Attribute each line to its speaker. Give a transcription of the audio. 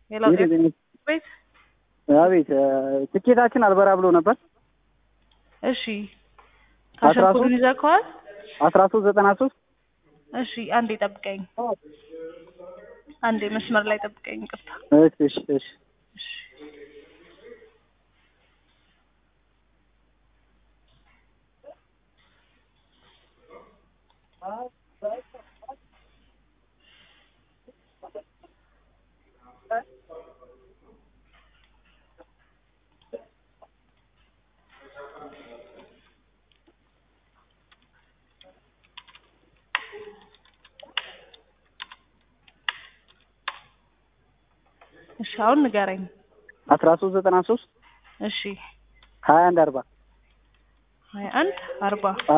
Speaker 1: ሌላው ቤት
Speaker 2: አቤት ትኬታችን አልበራ ብሎ ነበር።
Speaker 1: እሺ ካሸኩን ይዘካዋል
Speaker 2: 1393
Speaker 1: እሺ አንዴ ጠብቀኝ አንዴ መስመር ላይ ጠብቀኝ ይቅርታ
Speaker 2: እሺ
Speaker 1: እሺ አሁን ንገረኝ
Speaker 2: 1393
Speaker 1: እሺ
Speaker 2: 2140
Speaker 1: 2140